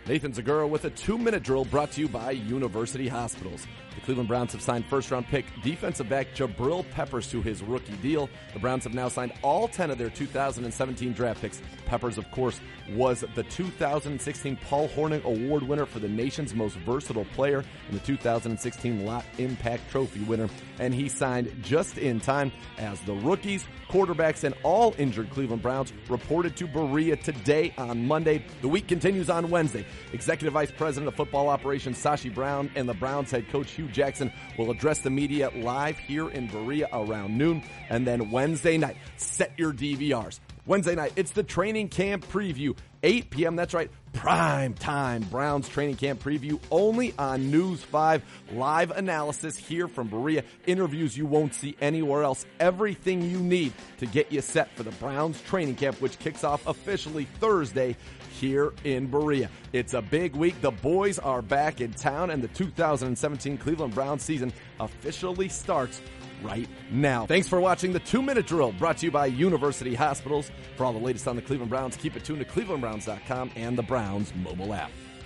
Nathan Zagura with a 2-minute drill brought to you by University Hospitals. The Cleveland Browns have signed first-round pick defensive back Jabril Peppers to his rookie deal. The Browns have now signed all 10 of their 2017 draft picks. Peppers, of course, was the 2016 Paul Hornung Award winner for the nation's most versatile player and the 2016 Lot Impact Trophy winner. And he signed just in time as the rookies, quarterbacks, and all injured Cleveland Browns reported to Berea today on Monday. The week continues on Wednesday. Executive Vice President of Football Operations Sashi Brown and the Browns head coach Hugh Jackson will address the media live here in Berea around noon. And then Wednesday night, set your DVRs. Wednesday night, it's the training camp preview. 8 p.m., that's right, prime time Browns training camp preview only on News 5. Live analysis here from Berea. Interviews you won't see anywhere else. Everything you need to get you set for the Browns training camp, which kicks off officially Thursday here in Berea. It's a big week. The boys are back in town, and the 2017 Cleveland Browns season officially starts right now. Thanks for watching the 2-minute drill brought to you by University Hospitals. For all the latest on the Cleveland Browns, keep it tuned to clevelandbrowns.com and the Browns mobile app.